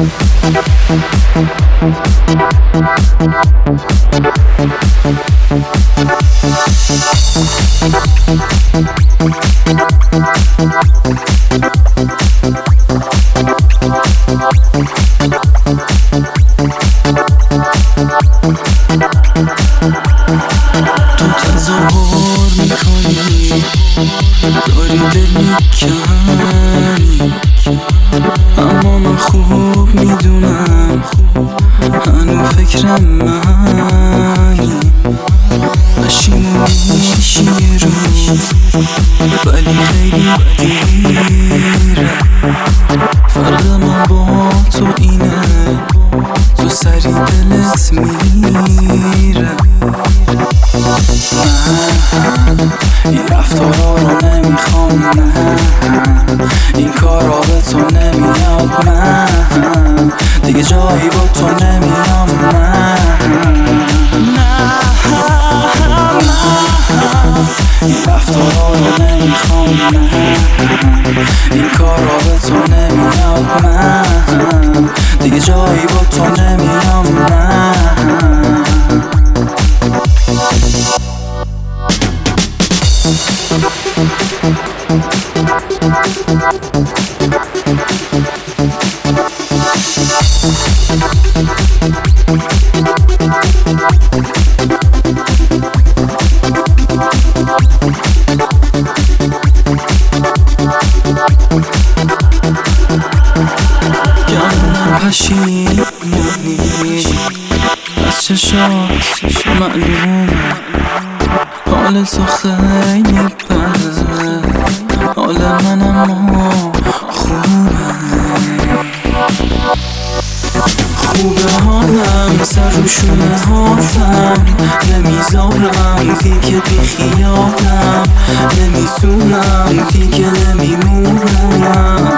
تو تظاهر میکنی داری دل میکنی، اما من خوب میدونم هنو فکر منی. پشیمون میشی یه روز ولی خیلی دیره، فرق من با تو اینه تو سری دلت میره. من این رفتارا رو نمیخوام، نه این کارا به تو نمیاد، من دیگه جایی با تو نمیام، نه این رفتارا رو نمیخوام، نه این کارا به تو نمیاد، من دیگه جایی با تو نمیام، نه گمونم پشیمونی از چشات معلومه، حال تو خیلی بده، حال من اما خوبه حالم، سر رو شونه هاتم نمیذارم دیگه بی خیالم، نمیتونم دیگه نمیمونم،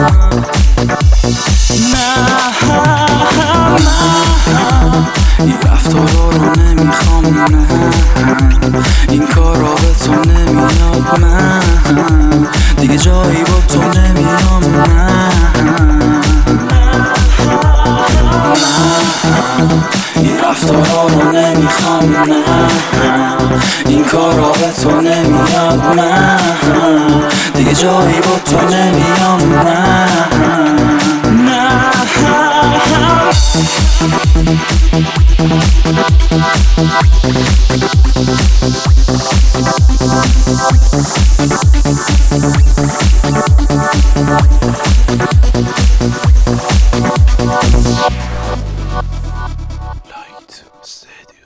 این رفتارا رو نمیخوام، نه این کارا به تو نمیاد، من دیگه جایی با تو نمیام، نه این رفتارا رو نمیخوام، نه این کارا به تو نمیاد، من دیگه جایی با تو نمیام، نه Light Studio.